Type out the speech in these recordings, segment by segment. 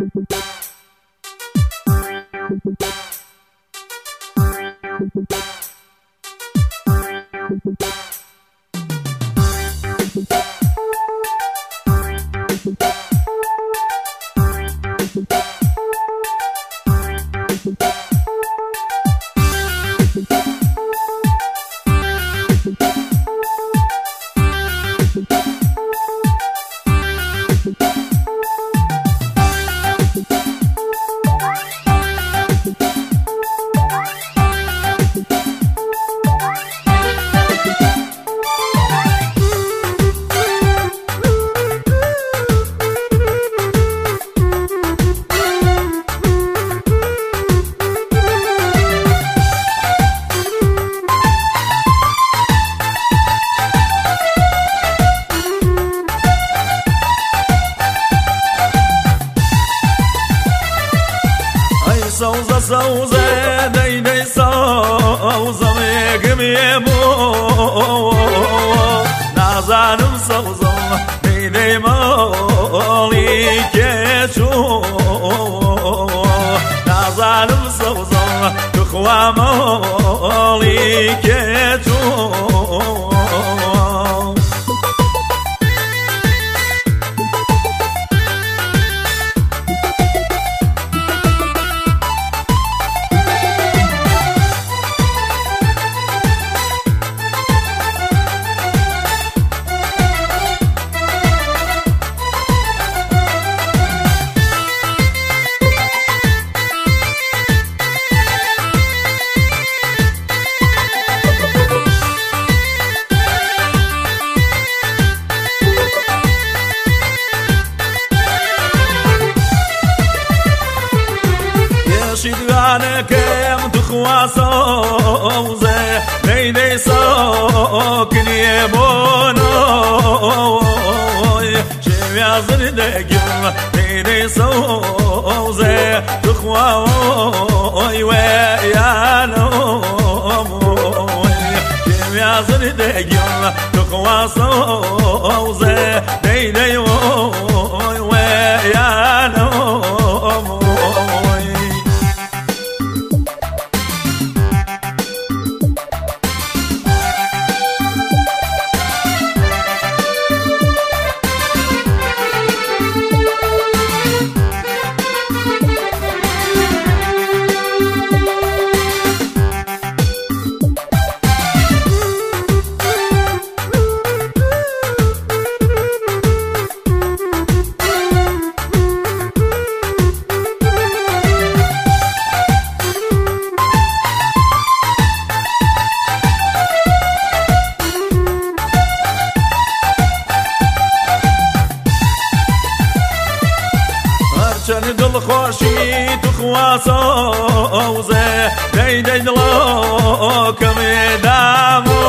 سوزه سوزه دی دی سوزه میگمیمو نازانم سوزه دی دی مالی کشو نازانم سوزه تخوا مالی کشو شدوانكم تخوا صوزه ليلي ساكني بونوي شويا زردقم ليلي صوزه تخوا ويا نومي شويا زردقم تخوا صوزه ليلي ويا نومي دل خوشی تخوا صوزه دی دی دلکم دامو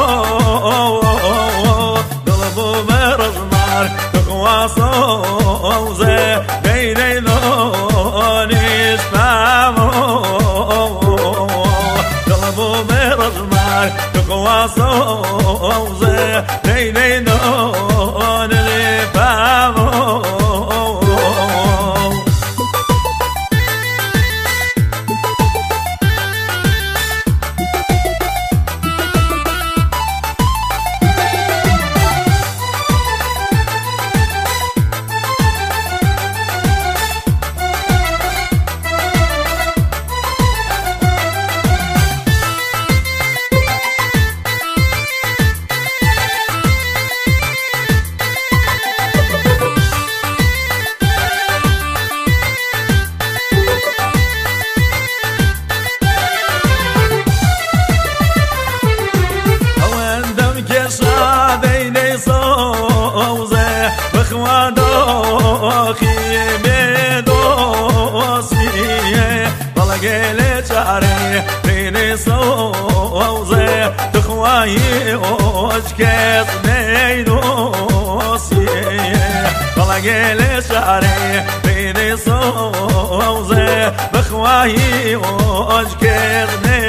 دل بو مرزمار تخوا صوزه دی دی دانش فامو دل بو مرزمار تخوا صوزه دی دی دانش فامو گله چاره بین سوزه تخوایی اوج کس نیدوسیه بالا گله چاره بین سوزه تخوایی اوج کس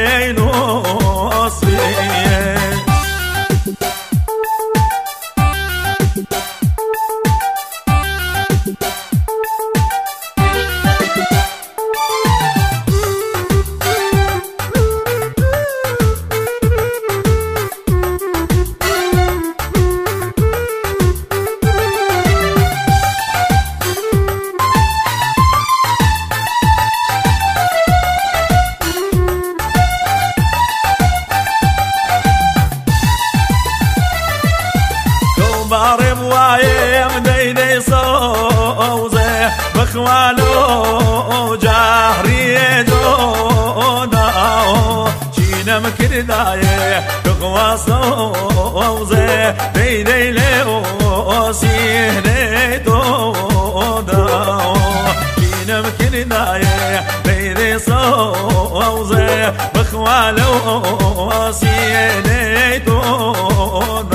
نیدوسیه بخوالو جهري جونا شينم كردايه تقواصو وزي دي لو سيهني تودا شينم كردايه بيدي صوزي بخوالو سيهني تودا